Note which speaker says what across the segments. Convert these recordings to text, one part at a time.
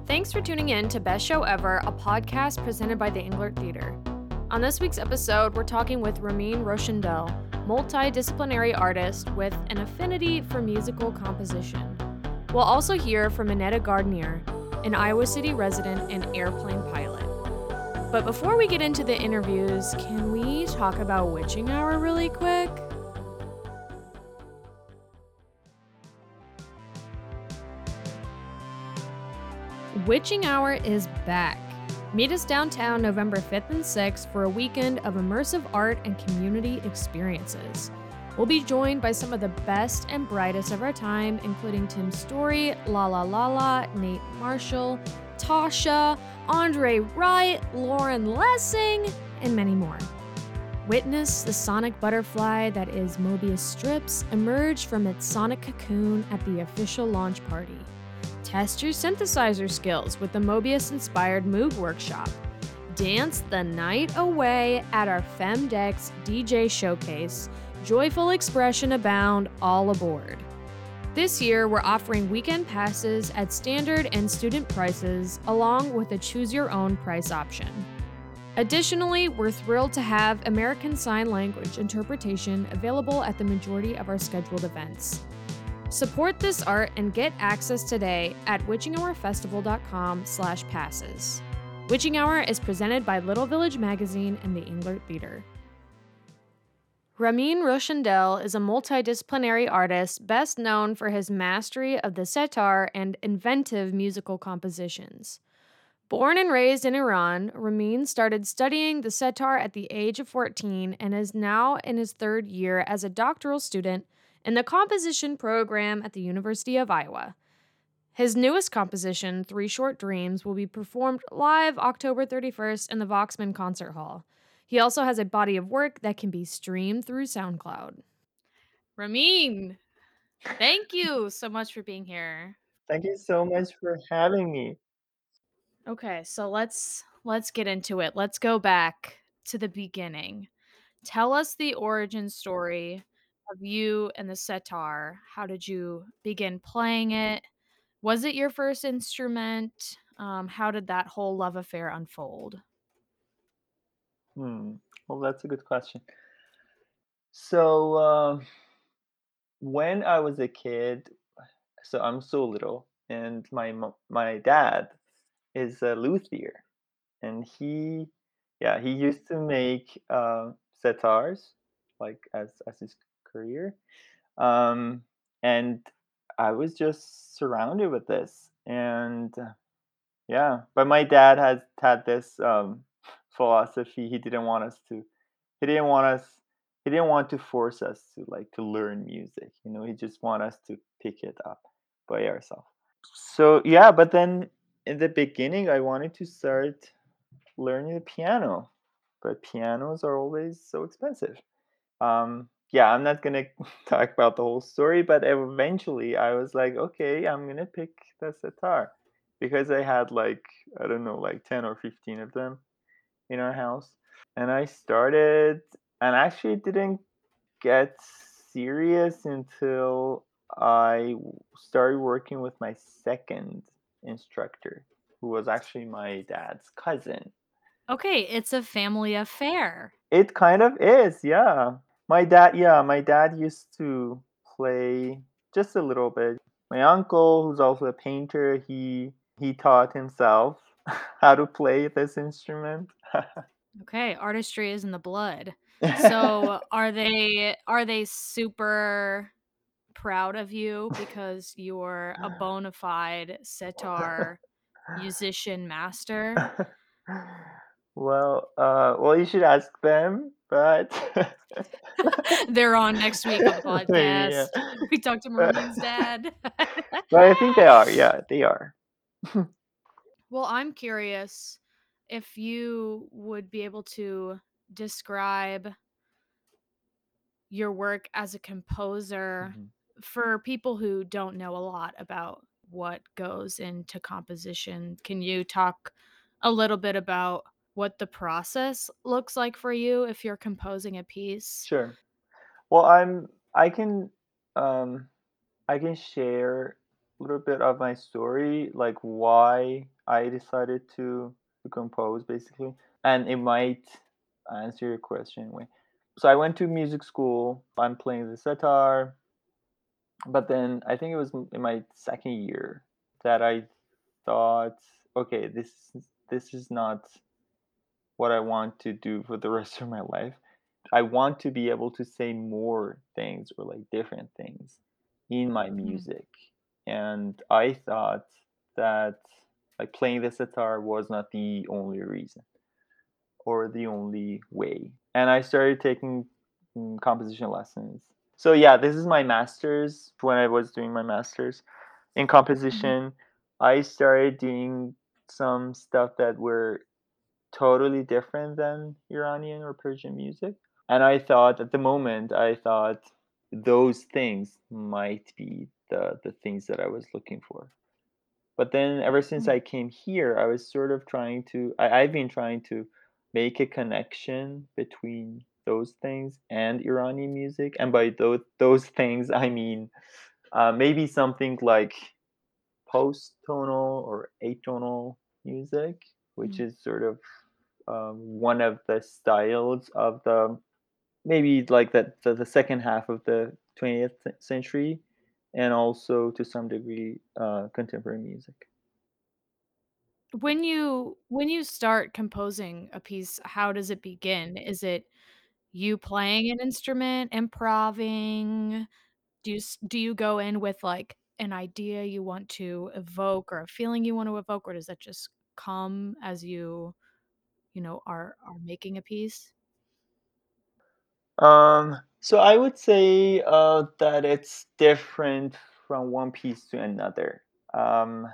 Speaker 1: Thanks for tuning in to Best Show Ever, a podcast presented by the Englert Theater. On this week's episode, we're talking with Ramin Rochendel, multidisciplinary artist with an affinity for musical composition. We'll also hear from Minetta Gardenier, an Iowa City resident and airplane pilot. But before we get into the interviews, can we talk about Witching Hour really quick? Witching Hour is back. Meet us downtown November 5th and 6th for a weekend of immersive art and community experiences. We'll be joined by some of the best and brightest of our time, including Tim Story, La La La La, Nate Marshall, Tasha, Andre Wright, Lauren Lessing, and many more. Witness the sonic butterfly that is Mobius Strips emerge from its sonic cocoon at the official launch party. Test your synthesizer skills with the Mobius-inspired Moog Workshop. Dance the night away at our Femdex DJ Showcase. Joyful expression abound, all aboard. This year, we're offering weekend passes at standard and student prices, along with a choose-your-own price option. Additionally, we're thrilled to have American Sign Language interpretation available at the majority of our scheduled events. Support this art and get access today at witchinghourfestival.com/passes. Witching Hour is presented by Little Village Magazine and the Englert Theater. Ramin Rochendel is a multidisciplinary artist best known for his mastery of the setar and inventive musical compositions. Born and raised in Iran, Ramin started studying the setar at the age of 14 and is now in his third year as a doctoral student in the composition program at the University of Iowa. His newest composition, Three Short Dreams, will be performed live October 31st in the Voxman Concert Hall. He also has a body of work that can be streamed through SoundCloud. Ramin, thank you so much for being here.
Speaker 2: Thank you so much for having me.
Speaker 1: Okay, so let's get into it. Let's go back to the beginning. Tell us the origin story of you and the setar. How did you begin playing it? Was it your first instrument? How did that whole love affair unfold?
Speaker 2: Hmm. Well, that's a good question. So, when I was a kid, so I'm so little, and my dad is a luthier, and he used to make setars, like as his career, um, and I was just surrounded with this, and yeah, but my dad has had this philosophy. He didn't want us he didn't want to force us to like to learn music. He just want us to pick it up by ourselves. So yeah, but then in the beginning I wanted to start learning the piano, but pianos are always so expensive. Yeah, I'm not gonna talk about the whole story, but eventually I was like, okay, I'm gonna pick the sitar because I had like, I don't know, like 10 or 15 of them in our house. And I started and actually didn't get serious until started working with my second instructor, who was actually my dad's cousin.
Speaker 1: Okay, it's a family affair.
Speaker 2: It kind of is, yeah. My dad used to play just a little bit. My uncle, who's also a painter, he taught himself how to play this instrument.
Speaker 1: Okay, artistry is in the blood. So, are they super proud of you because you're a bona fide sitar musician master?
Speaker 2: Well, you should ask them, but
Speaker 1: They're on next week on the
Speaker 2: maybe, yeah.
Speaker 1: podcast. We talked to
Speaker 2: But
Speaker 1: Ramin's dad.
Speaker 2: but I think they are, yeah, they are.
Speaker 1: Well, I'm curious if you would be able to describe your work as a composer
Speaker 2: Mhm.
Speaker 1: for people who don't know a lot about what goes into composition. Can you talk a little bit about what the process looks like for you if you're composing a piece?
Speaker 2: Sure. Well, um, I can share. little bit of my story, like why I decided to compose basically, and it might answer your question in a way. So I went to music school. I'm playing the sitar, but then I think it was in my second year that I thought, okay, this is not what I want to do for the rest of my life. I want to be able to say more things or like different things in my
Speaker 1: Mm.
Speaker 2: music. And I thought that like playing the sitar was not the only reason or the only way. And I started taking composition lessons. So yeah, this is my master's. When I was doing my master's in
Speaker 1: Mhm.
Speaker 2: composition, I started doing some stuff that were totally different than Iranian or Persian music. And I thought at the moment, I thought those things might be the things that I was looking for. But then ever since
Speaker 1: Mm.
Speaker 2: I came here, I was sort of I've been trying to make a connection between those things and Iranian music. And by those things, I mean maybe something like post-tonal or atonal music, which
Speaker 1: Mm.
Speaker 2: is sort of one of the styles of the maybe like the second half of the 20th century, and also to some degree contemporary music.
Speaker 1: When you start composing a piece, how does it begin? Is it you playing an instrument, improving? Do you go in with, like, an idea you want to evoke or a feeling you want to evoke, or does that just come as are making a piece?
Speaker 2: So I would say that it's different from one piece to another. Um,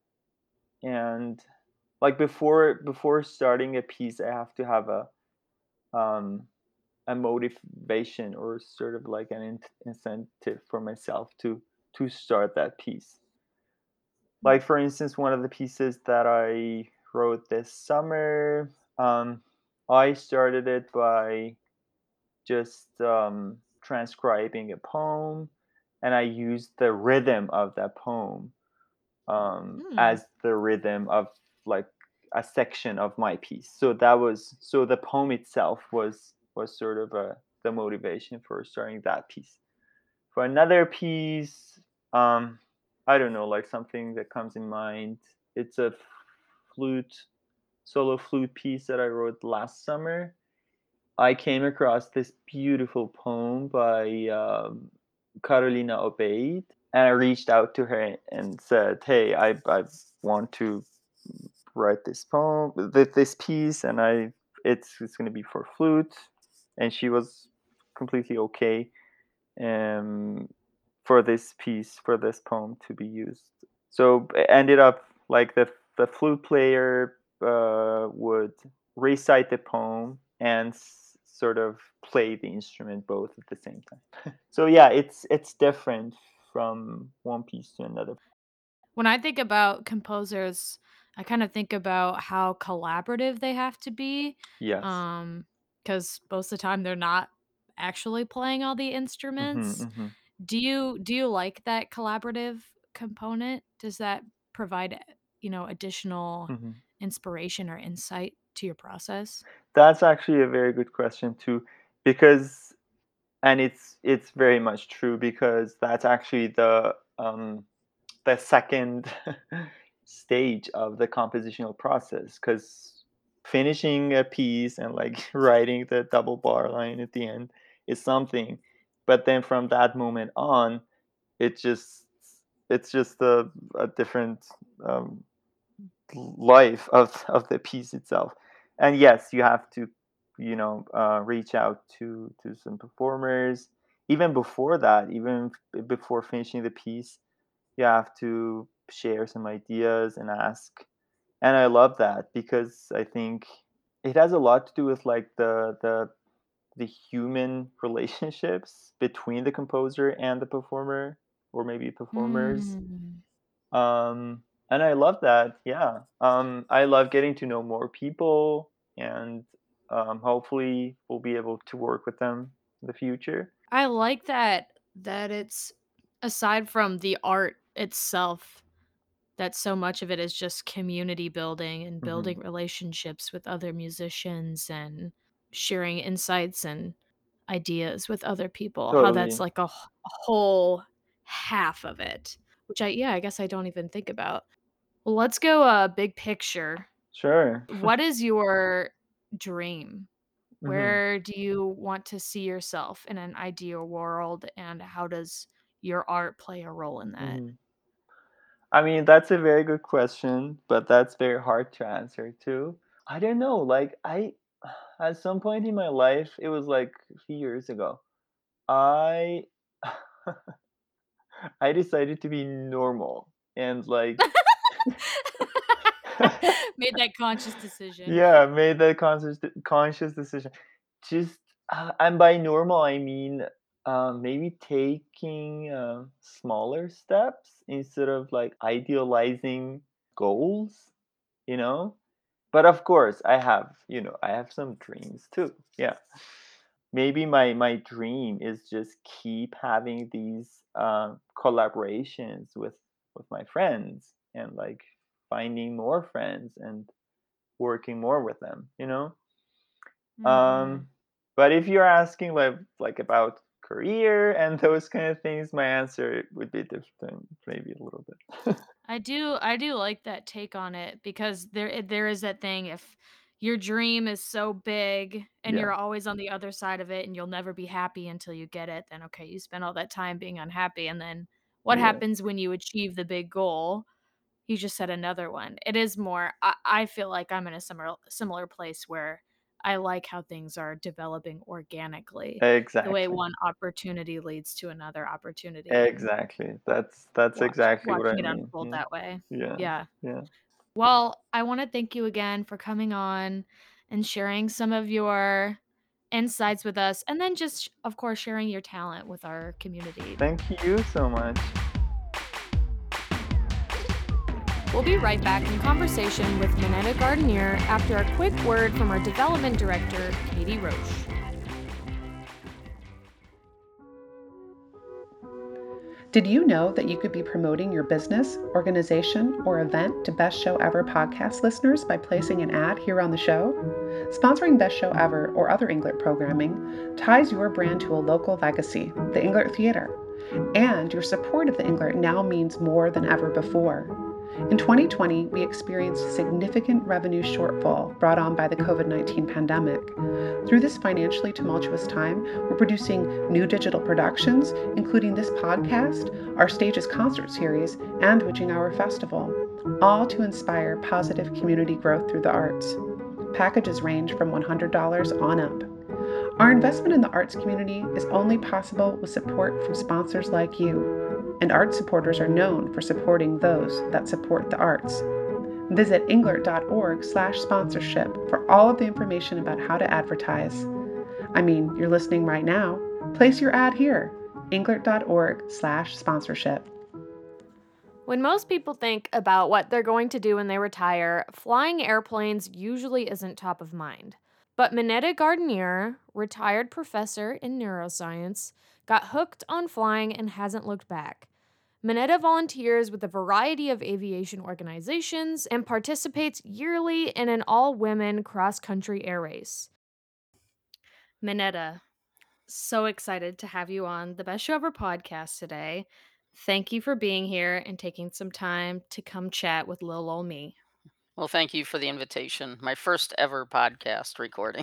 Speaker 2: and like before starting a piece, I have to have um, a motivation or sort of like an incentive for myself to start that piece.
Speaker 1: Mm.
Speaker 2: Like for instance, one of the pieces that I wrote this summer, I started it by just transcribing a poem, and I used the rhythm of that poem
Speaker 1: Mm.
Speaker 2: as the rhythm of like a section of my piece. So the poem itself was sort of the motivation for starting that piece. For another piece, um, I don't know, like something that comes in mind. It's a flute solo flute piece that I wrote last summer. I came across this beautiful poem by Carolina Obeid, and I reached out to her and said, "Hey, I want to write this poem, this piece, and it's going to be for flute." And she was completely okay um, for this piece, for this poem to be used. So it ended up like the flute player would recite the poem and sort of play the instrument both at the same time. So yeah, it's different from one piece to another.
Speaker 1: When I think about composers, I kind of think about how collaborative they have to be,
Speaker 2: Yes.
Speaker 1: because most of the time they're not actually playing all the
Speaker 2: Hmm,
Speaker 1: instruments.
Speaker 2: hmm,
Speaker 1: Do you like that collaborative component? Does that provide, additional
Speaker 2: hmm.
Speaker 1: inspiration or insight to your process?
Speaker 2: That's actually a very good question too, because and it's very much true because that's actually the second stage of the compositional process because finishing a piece and like writing the double bar line at the end is something, but then from that moment on it just it's just a different um, life of the piece itself. And yes, you have to reach out to some performers even before that, even before finishing the piece. You have to share some ideas and ask. And I love that because I think it has a lot to do with like the human relationships between the composer and the performer, or maybe performers.
Speaker 1: Mm.
Speaker 2: And I love that. Yeah. I love getting to know more people, and hopefully we'll be able to work with them in the future.
Speaker 1: I like that it's aside from the art itself, that so much of it is just community building and
Speaker 2: Mhm.
Speaker 1: building relationships with other musicians and sharing insights and ideas with other people, how that's
Speaker 2: Totally.
Speaker 1: like a whole half of it, which I guess I don't even think about. Well, let's go, big picture.
Speaker 2: Sure.
Speaker 1: What is your dream?
Speaker 2: Mhm.
Speaker 1: Where do you want to see yourself in an ideal world, and how does your art play a role in that?
Speaker 2: Mhm. I mean, that's a very good question, but that's very hard to answer too. I don't know, like, I at some point in my life, it was, like, a few years ago, I I decided to be normal and, like
Speaker 1: Made that conscious decision.
Speaker 2: Yeah, made that conscious decision. Just, and by normal, I mean, maybe taking, smaller steps instead of, like, idealizing goals, you know? But of course, I have some dreams too. Yeah. Maybe my dream is just keep having these, collaborations with my friends and, like, finding more friends and working more with them, you know?
Speaker 1: Mhm.
Speaker 2: Um, but if you're asking like about career and those kind of things, my answer would be different, maybe a little bit.
Speaker 1: I do like that take on it, because there is that thing, if your dream is so big and
Speaker 2: Yeah,
Speaker 1: you're always on the other side of it and you'll never be happy until you get it, then okay, you spend all that time being unhappy, and then what
Speaker 2: yeah,
Speaker 1: happens when you achieve the big goal? You just said another one. It is more, I feel like I'm in a similar place where I like how things are developing organically, the way
Speaker 2: exactly,
Speaker 1: one opportunity leads to another opportunity, and
Speaker 2: exactly. That's exactly what I
Speaker 1: watching it
Speaker 2: mean.
Speaker 1: unfold
Speaker 2: Yeah,
Speaker 1: that way.
Speaker 2: yeah,
Speaker 1: Yeah.
Speaker 2: yeah.
Speaker 1: Well, I wanna thank you again for coming on and sharing some of your insights with us, and then just, of course, sharing your talent with our community.
Speaker 2: Thank you so much.
Speaker 1: We'll be right back in conversation with Minetta Gardenier after a quick word from our development director, Katie Roche.
Speaker 3: Did you know that you could be promoting your business, organization, or event to Best Show Ever podcast listeners by placing an ad here on the show? Sponsoring Best Show Ever or other Englert programming ties your brand to a local legacy, the Englert Theater. And your support of the Englert now means more than ever before. In 2020, we experienced a significant revenue shortfall brought on by the COVID 19 pandemic. Through this financially tumultuous time, we're producing new digital productions, including this podcast, our Stages concert series, and Witching Hour Festival, all to inspire positive community growth through the arts. Packages range from $100 on up. Our investment in the arts community is only possible with support from sponsors like you, and art supporters are known for supporting those that support the arts. Visit englert.org/sponsorship for all of the information about how to advertise. I mean, you're listening right now. Place your ad here, englert.org/sponsorship.
Speaker 1: When most people think about what they're going to do when they retire, flying airplanes usually isn't top of mind. But Minetta Gardenier, retired professor in neuroscience, got hooked on flying and hasn't looked back. Minetta volunteers with a variety of aviation organizations and participates yearly in an all women cross country air race. Minetta, so excited to have you on the Best Show Ever podcast today. Thank you for being here and taking some time to come chat with Lil Ol' Me.
Speaker 4: Well, thank you for the invitation. My first ever podcast recording.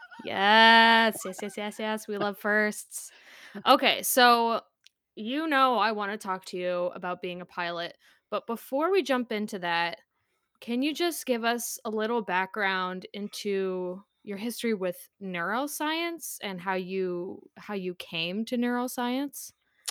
Speaker 1: Yes, yes, yes, yes, yes. We love firsts. Okay, so I want to talk to you about being a pilot, but before we jump into that, can you just give us a little background into your history with neuroscience and how you came to neuroscience?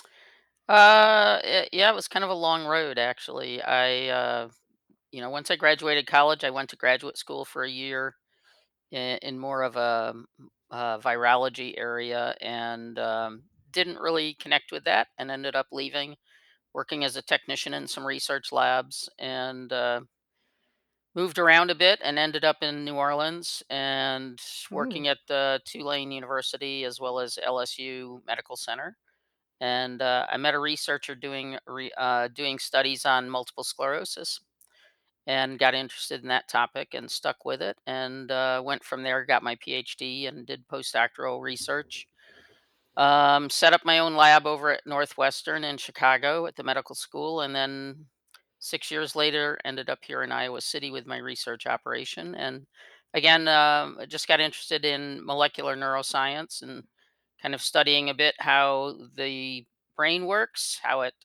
Speaker 4: Yeah, it was kind of a long road actually. Once I graduated college, I went to graduate school for a year in more of a virology area, and didn't really connect with that, and ended up leaving, working as a technician in some research labs, and moved around a bit, and ended up in New Orleans and
Speaker 1: Ooh.
Speaker 4: working at Tulane University as well as LSU Medical Center. and I met a researcher doing studies on multiple sclerosis, and got interested in that topic and stuck with it, and went from there. Got my PhD and did postdoctoral research. Set up my own lab over at Northwestern in Chicago at the medical school, and then 6 years later, ended up here in Iowa City with my research operation. And again, I just got interested in molecular neuroscience and kind of studying a bit how the brain works,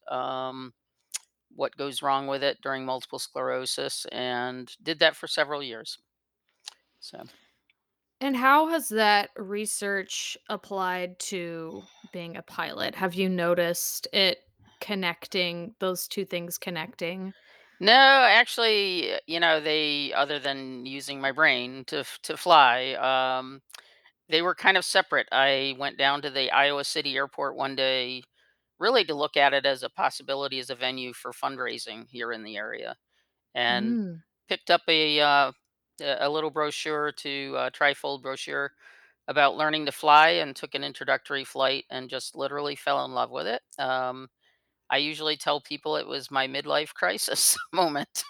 Speaker 4: what goes wrong with it during multiple sclerosis, and did that for several years. So.
Speaker 1: And how has that research applied to being a pilot? Have you noticed it connecting, those two things connecting?
Speaker 4: No, actually, they other than using my brain to fly, they were kind of separate. I went down to the Iowa City airport one day, really to look at it as a possibility as a venue for fundraising here in the area, and
Speaker 1: Mm.
Speaker 4: picked up a little brochure to trifold brochure about learning to fly, and took an introductory flight, and just literally fell in love with it. I usually tell people it was my midlife crisis moment.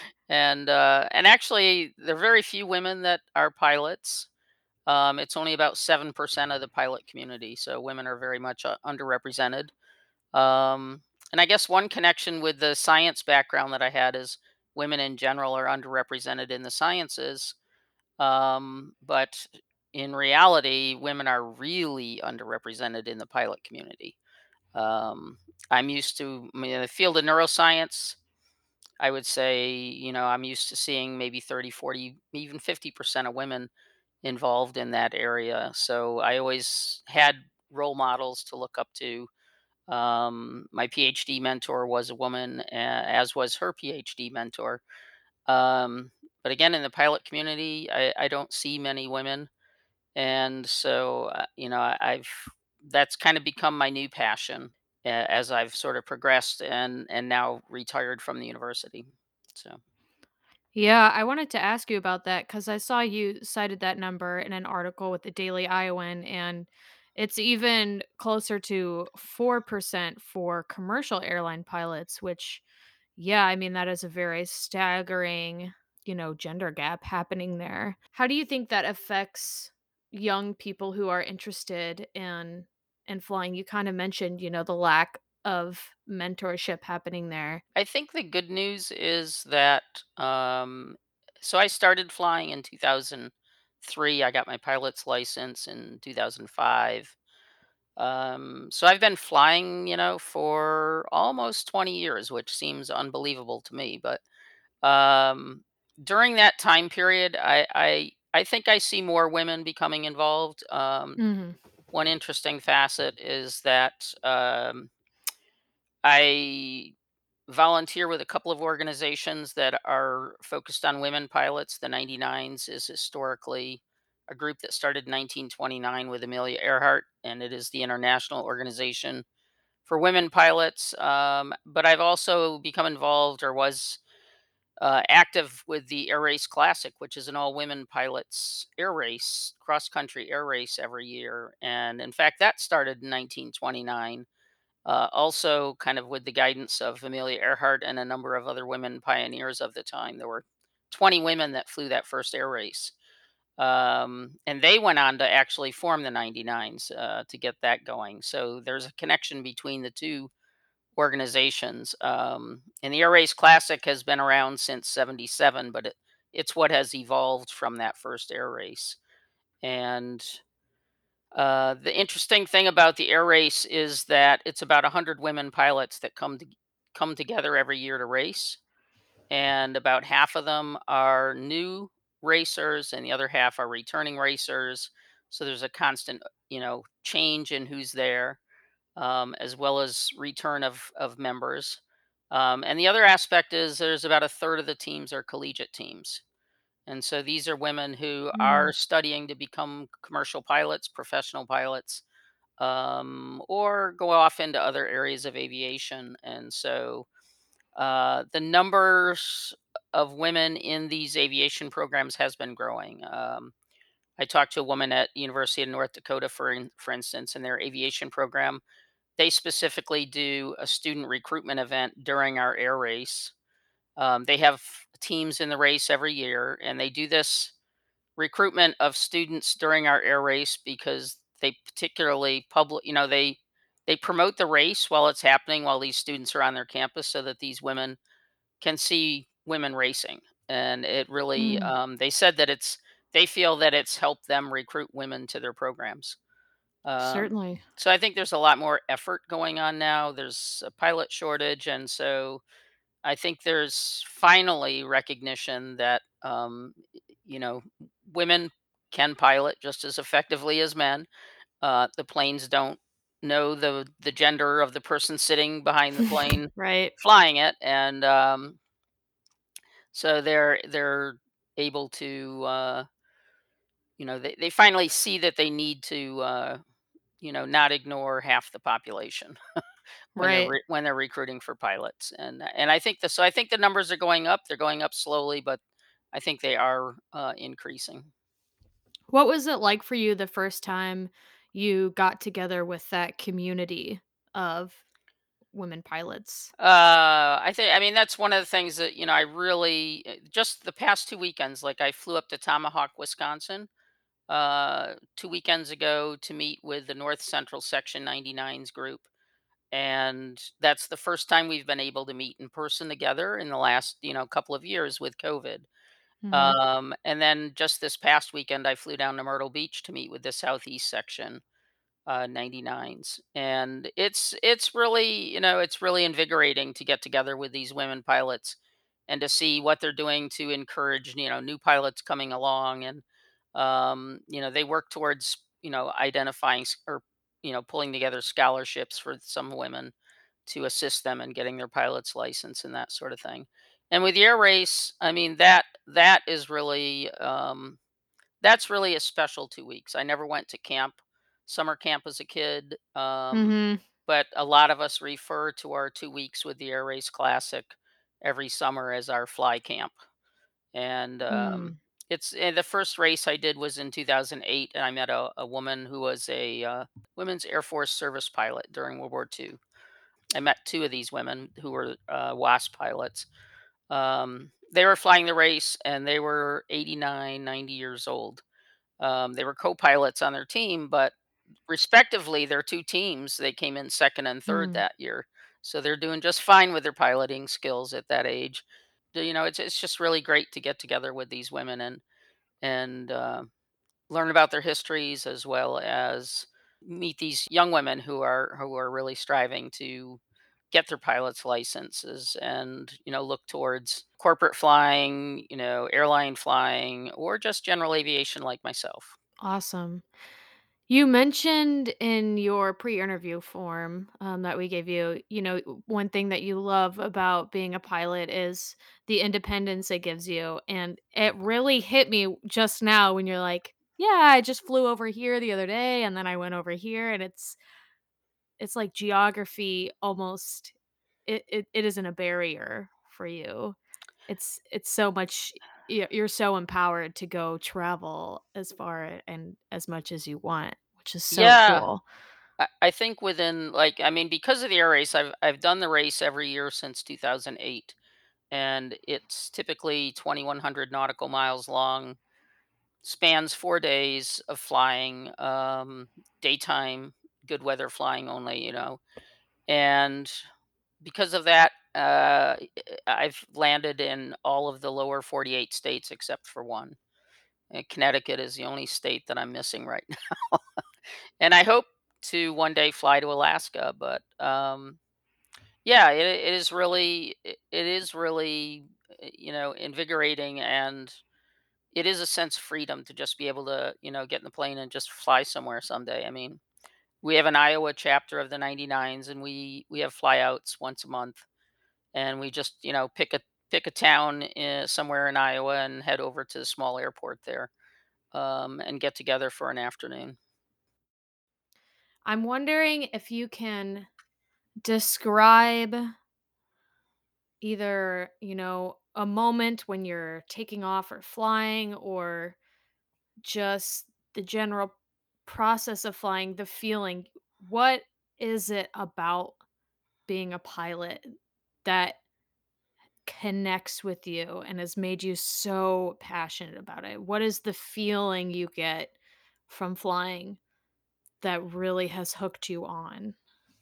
Speaker 4: And actually, there are very few women that are pilots. It's only about 7% of the pilot community, so women are very much underrepresented. Um, and I guess one connection with the science background that I had is women in general are underrepresented in the sciences, but in reality, women are really underrepresented in the pilot community. Um, I'm used to, the field of neuroscience. I would say, I'm used to seeing maybe 30, 40, even 50% of women involved in that area. So I always had role models to look up to. My PhD mentor was a woman, as was her PhD mentor. Um, but again, in the pilot community, I don't see many women. And so, I've that's kind of become my new passion, as I've sort of progressed and now retired from the university. So.
Speaker 1: Yeah, I wanted to ask you about that because I saw you cited that number in an article with the Daily Iowan, and it's even closer to 4% for commercial airline pilots, which, yeah, I mean, that is a very staggering, gender gap happening there. How do you think that affects young people who are interested in flying? You kind of mentioned, the lack of mentorship happening there.
Speaker 4: I think the good news is that, so I started flying in 2003. I got my pilot's license in 2005. So I've been flying, for almost 20 years, which seems unbelievable to me. But um, during that time period, I think I see more women becoming involved.
Speaker 1: Mhm.
Speaker 4: One interesting facet is that I volunteer with a couple of organizations that are focused on women pilots. The 99s is historically a group that started in 1929 with Amelia Earhart, and it is the international organization for women pilots. But I've also become involved, or was active with the Air Race Classic, which is an all women pilots air race, cross country air race every year. And in fact, that started in 1929, also kind of with the guidance of Amelia Earhart and a number of other women pioneers of the time. There were 20 women that flew that first air race. And they went on to actually form the 99s, to get that going. So there's a connection between the two organizations. And the Air Race Classic has been around since '77, but it's what has evolved from that first air race. And the interesting thing about the air race is that it's about 100 women pilots that come together every year to race, and about half of them are new racers, and the other half are returning racers. So there's a constant, change in who's there, as well as return of members. And the other aspect is there's about a third of the teams are collegiate teams. And so these are women who are
Speaker 1: Mm.
Speaker 4: studying to become commercial pilots, professional pilots, or go off into other areas of aviation. And so the numbers of women in these aviation programs has been growing. I talked to a woman at University of North Dakota, for instance, in their aviation program. they specifically do a student recruitment event during our air race. They have teams in the race every year, and they do this recruitment of students during our air race because they particularly they promote the race while it's happening while these students are on their campus so that these women can see women racing. And it really
Speaker 1: Mm,
Speaker 4: they said that they feel that it's helped them recruit women to their programs.
Speaker 1: certainly.
Speaker 4: So I think there's a lot more effort going on now. There's a pilot shortage, and so I think there's finally recognition that you know women can pilot just as effectively as men. The planes don't know the gender of the person sitting behind the plane
Speaker 1: Right.
Speaker 4: flying it, and so they're able to they finally see that they need to not ignore half the population
Speaker 1: Right.
Speaker 4: when they're recruiting for pilots. And I think the numbers are going up. They're going up slowly, but I think they are increasing.
Speaker 1: What was it like for you the first time you got together with that community of women pilots?
Speaker 4: I mean that's one of the things that I really just the past 2 weekends. Like I flew up to Tomahawk, Wisconsin, 2 weekends ago to meet with the North Central Section 99's group, and that's the first time we've been able to meet in person together in the last couple of years with COVID.
Speaker 1: Mhm.
Speaker 4: And then just this past weekend, I flew down to Myrtle Beach to meet with the Southeast Section 99s, and it's really it's really invigorating to get together with these women pilots and to see what they're doing to encourage new pilots coming along. And they work towards identifying or pulling together scholarships for some women to assist them in getting their pilot's license and that sort of thing. And with the air race, I mean that's really a special 2 weeks. I never went to summer camp as a kid,
Speaker 1: Mhm.
Speaker 4: but a lot of us refer to our 2 weeks with the Air Race Classic every summer as our fly camp. And
Speaker 1: Mm.
Speaker 4: the first race I did was in 2008, and I met a woman who was a women's Air Force service pilot during World War II. I met two of these women who were WASP pilots. They were flying the race, and they were 89, 90 years old. They were co-pilots on their team, but respectively, their two teams, they came in second and third
Speaker 1: Mm.
Speaker 4: that year. So they're doing just fine with their piloting skills at that age. It's just really great to get together with these women and learn about their histories, as well as meet these young women who are really striving to get their pilot's licenses and look towards corporate flying, airline flying, or just general aviation like myself.
Speaker 1: Awesome. You mentioned in your pre-interview form that we gave you, one thing that you love about being a pilot is the independence it gives you. And it really hit me just now when you're like, yeah, I just flew over here the other day and then I went over here and it's like geography almost it isn't a barrier for you. It's so much you're so empowered to go travel as far and as much as you want, which is so
Speaker 4: Yeah,
Speaker 1: cool.
Speaker 4: I think within I mean, because of the air race, I've done the race every year since 2008, and it's typically 2,100 nautical miles long, spans 4 days of flying, daytime, good weather flying only, and because of that, I've landed in all of the lower 48 states except for one. And Connecticut is the only state that I'm missing right now. And I hope to one day fly to Alaska, but yeah, it is really invigorating, and it is a sense of freedom to just be able to get in the plane and just fly somewhere someday. I mean, we have an Iowa chapter of the 99s, and we have flyouts once a month, and we just pick a town somewhere in Iowa and head over to the small airport there, and get together for an afternoon.
Speaker 1: I'm wondering if you can describe either, a moment when you're taking off or flying or just the general process of flying, the feeling. What is it about being a pilot that connects with you and has made you so passionate about it? What is the feeling you get from flying that really has hooked you on?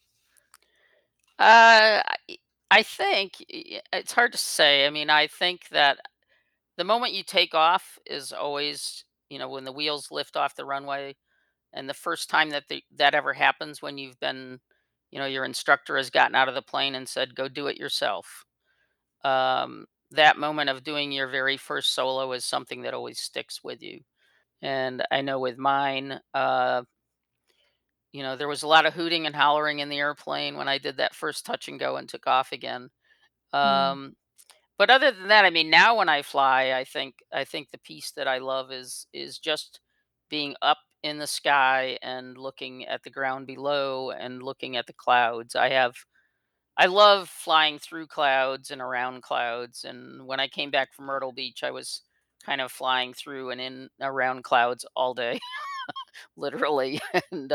Speaker 4: I think it's hard to say. I mean, I think that the moment you take off is always, when the wheels lift off the runway, and the first time that that ever happens when you've been, your instructor has gotten out of the plane and said, "Go do it yourself." That moment of doing your very first solo is something that always sticks with you. And I know with mine, there was a lot of hooting and hollering in the airplane when I did that first touch and go and took off again.
Speaker 1: Mm,
Speaker 4: Um, but other than that, I mean, now when I fly, I think the piece that I love is just being up in the sky and looking at the ground below and looking at the clouds. I love flying through clouds and around clouds. And when I came back from Myrtle Beach, I was kind of flying through and in around clouds all day, literally. And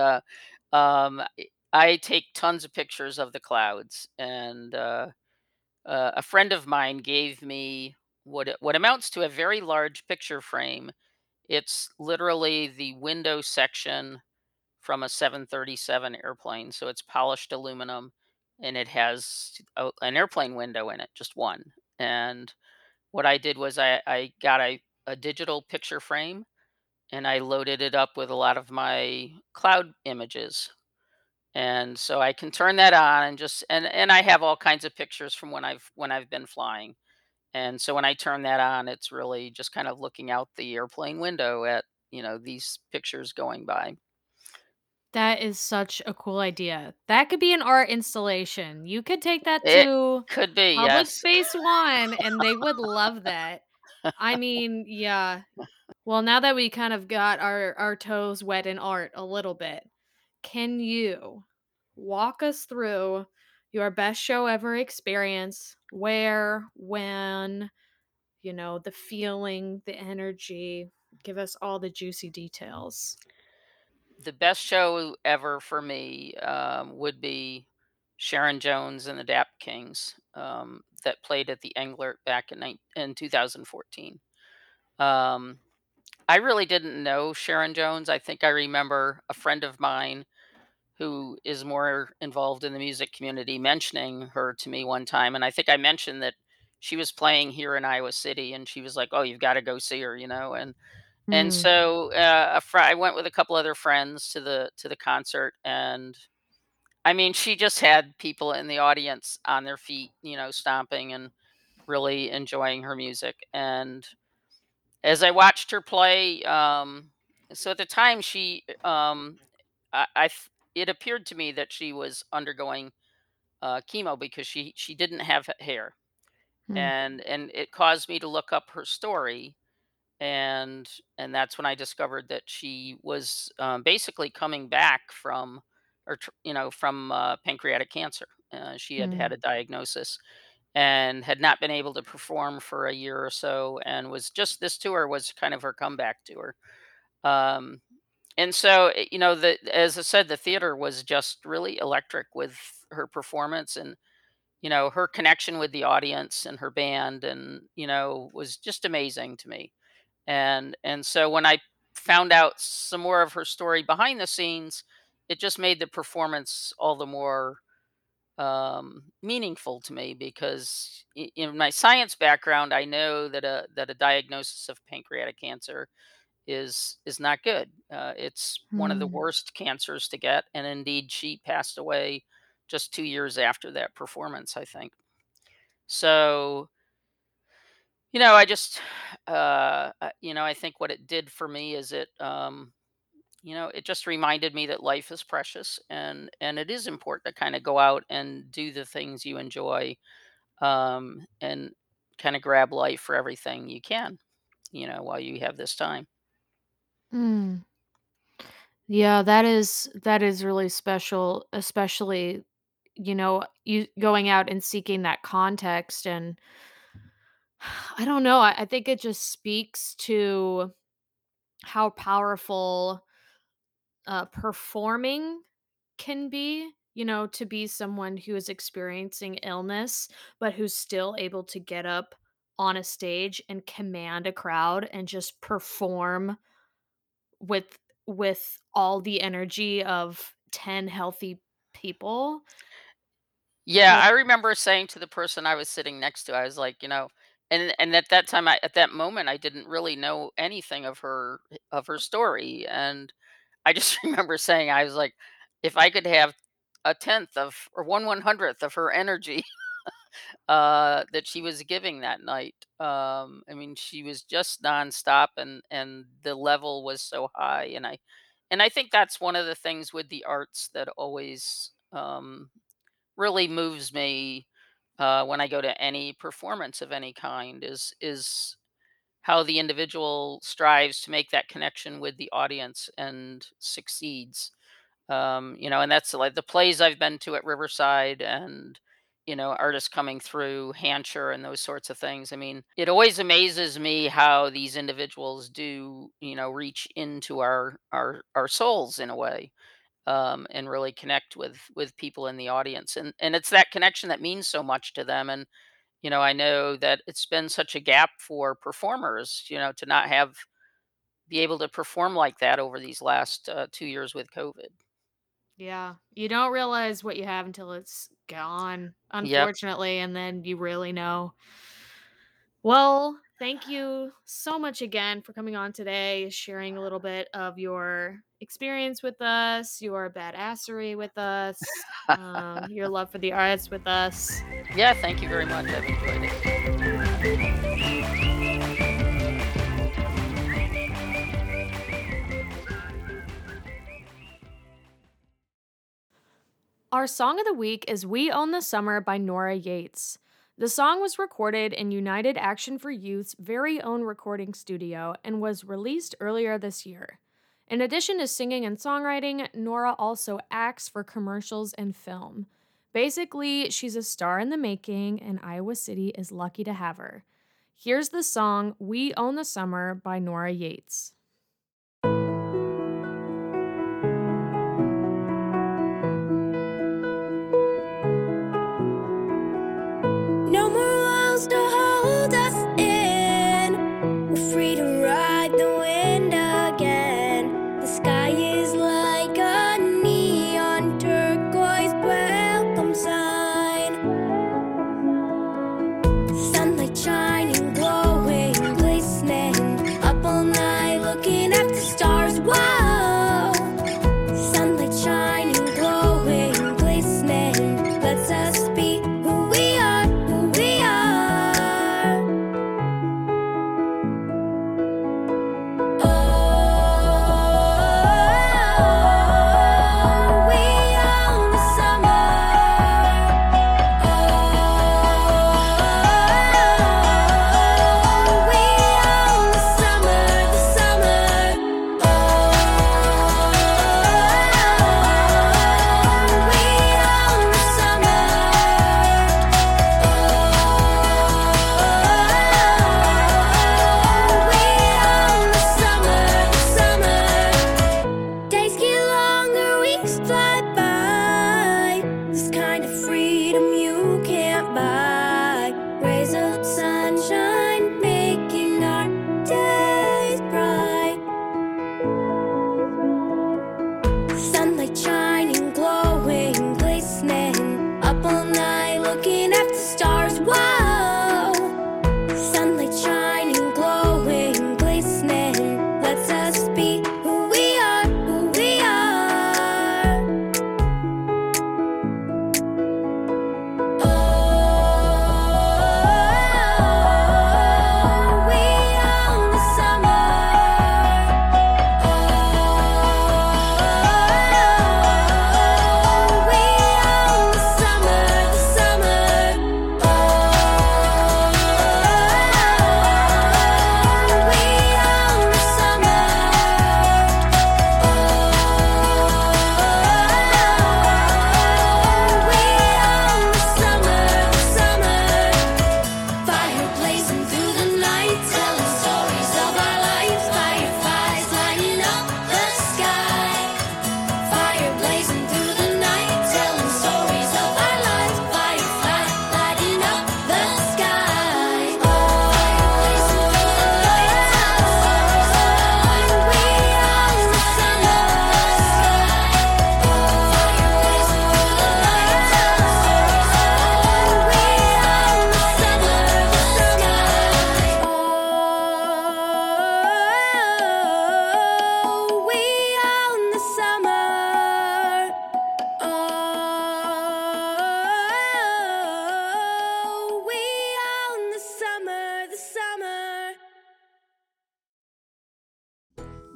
Speaker 4: I take tons of pictures of the clouds. And a friend of mine gave me what amounts to a very large picture frame. It's literally the window section from a 737 airplane. So it's polished aluminum and it has an airplane window in it, just one. And what I did was I got a digital picture frame and I loaded it up with a lot of my cloud images. And so I can turn that on and and I have all kinds of pictures from when I've been flying. And so when I turn that on, it's really just kind of looking out the airplane window at, these pictures going by.
Speaker 1: that is such a cool idea. That could be an art installation. You could take that
Speaker 4: It
Speaker 1: to
Speaker 4: could be,
Speaker 1: Public
Speaker 4: yes.
Speaker 1: Space One, and they would love that. I mean, yeah. Well, now that we kind of got our toes wet in art a little bit, can you walk us through your best show ever experience? Where, when, the feeling, the energy. Give us all the juicy details.
Speaker 4: The best show ever for me would be Sharon Jones and the Dap Kings, that played at the Englert back in 2014. Um, I really didn't know Sharon Jones. I think I remember a friend of mine who is more involved in the music community mentioning her to me one time, and I think I mentioned that she was playing here in Iowa City, and she was like, "Oh, you've got to go see her," and
Speaker 1: Mm,
Speaker 4: so I went with a couple other friends to the concert, and I mean, she just had people in the audience on their feet, stomping and really enjoying her music. And as I watched her play, so at the time it appeared to me that she was undergoing chemo because she didn't have hair,
Speaker 1: mm,
Speaker 4: and it caused me to look up her story, and that's when I discovered that she was basically coming back from from pancreatic cancer. She had had
Speaker 1: mm,
Speaker 4: a diagnosis and had not been able to perform for a year or so, and was just this tour was kind of her comeback tour. Um, and so, as I said, the theater was just really electric with her performance and her connection with the audience and her band, and was just amazing to me. And so when I found out some more of her story behind the scenes, it just made the performance all the more meaningful to me because in my science background, I know that a diagnosis of pancreatic cancer is not good. It's one of the
Speaker 1: mm.
Speaker 4: worst cancers to get, and indeed, she passed away just 2 years after that performance, I think. So I just, I think what it did for me is it just reminded me that life is precious and it is important to kind of go out and do the things you enjoy, and kind of grab life for everything you can, while you have this time.
Speaker 1: Mm. Yeah, that is really special, especially, you going out and seeking that context and I don't know, I think it just speaks to how powerful performing can be. to be someone who is experiencing illness, but who's still able to get up on a stage and command a crowd and just perform with all the energy of 10 healthy people.
Speaker 4: Yeah,
Speaker 1: Like,
Speaker 4: I remember saying to the person I was sitting next to, I was like, and at that time, at that moment, I didn't really know anything of her story, and I just remember saying, I was like, if I could have a tenth of or 1/100th of her energy that she was giving that night. I mean, she was just nonstop, and the level was so high, and I think that's one of the things with the arts that always really moves me when I go to any performance of any kind is how the individual strives to make that connection with the audience and succeeds. And that's like the plays I've been to at Riverside, and artists coming through Hampshire and those sorts of things. I mean, it always amazes me how these individuals do reach into our souls in a way, and really connect with people in the audience, and it's that connection that means so much to them. And I know that it's been such a gap for performers, to not have be able to perform like that over these last 2 years with COVID.
Speaker 1: yeah, you don't realize what you have until it's gone,
Speaker 4: Yep.
Speaker 1: unfortunately, and then you really know. Well, thank you so much again for coming on today, sharing a little bit of your experience with us, your badassery with us, your love for the arts with us.
Speaker 4: Yeah, thank you very much. I've enjoyed it.
Speaker 1: Our song of the week is We Own the Summer by Nora Yates. The song was recorded in United Action for Youth's very own recording studio and was released earlier this year. In addition to singing and songwriting, Nora also acts for commercials and film. Basically, she's a star in the making, and Iowa City is lucky to have her. Here's the song We Own the Summer by Nora Yates.
Speaker 5: No more walls to hold us in. We're free to ride the wind again. The sky is like a neon turquoise welcome sign. Sunlight shining, glowing, glistening. Up all night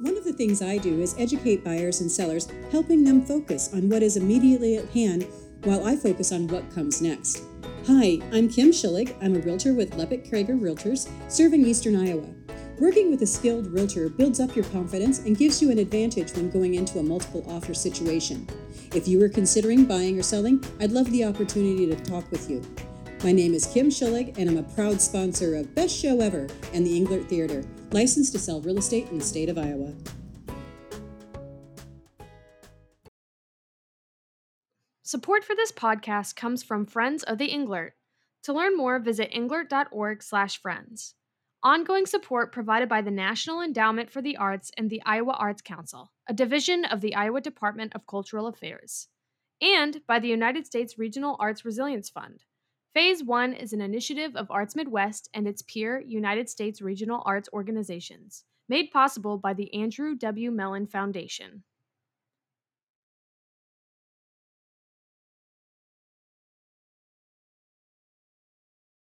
Speaker 6: One of the things I do is educate buyers and sellers, helping them focus on what is immediately at hand while I focus on what comes next. Hi, I'm Kim Schillig. I'm a realtor with Leppert Krager Realtors, serving Eastern Iowa. Working with a skilled realtor builds up your confidence and gives you an advantage when going into a multiple offer situation. If you are considering buying or selling, I'd love the opportunity to talk with you. My name is Kim Schillig, and I'm a proud sponsor of Best Show Ever and the Englert Theater, licensed to sell real estate in the state of Iowa.
Speaker 1: Support for this podcast comes from Friends of the Englert. To learn more, visit englert.org/friends. Ongoing support provided by the National Endowment for the Arts and the Iowa Arts Council, a division of the Iowa Department of Cultural Affairs, and by the United States Regional Arts Resilience Fund. Phase 1 is an initiative of Arts Midwest and its peer United States regional arts organizations, made possible by the Andrew W. Mellon Foundation.